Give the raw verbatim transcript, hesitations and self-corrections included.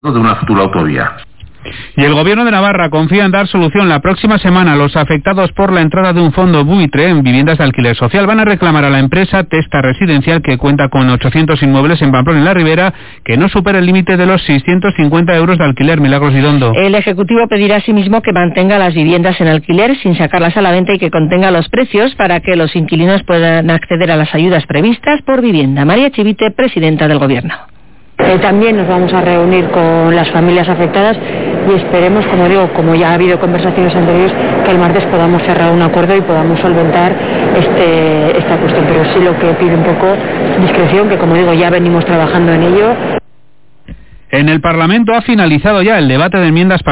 de una futura autovía. Y el Gobierno de Navarra confía en dar solución la próxima semana a los afectados por la entrada de un fondo buitre en viviendas de alquiler social. Van a reclamar a la empresa Testa Residencial, que cuenta con ochocientos inmuebles en Pamplona y la Ribera, que no supere el límite de los seiscientos cincuenta euros de alquiler. Milagros Idondo. El Ejecutivo pedirá asimismo que mantenga las viviendas en alquiler sin sacarlas a la venta y que contenga los precios para que los inquilinos puedan acceder a las ayudas previstas por vivienda. María Chivite, presidenta del Gobierno. Eh, también nos vamos a reunir con las familias afectadas y esperemos, como digo, como ya ha habido conversaciones anteriores, que el martes podamos cerrar un acuerdo y podamos solventar este, esta cuestión. Pero sí lo que pide un poco discreción, que como digo ya venimos trabajando en ello. En el Parlamento ha finalizado ya el debate de enmiendas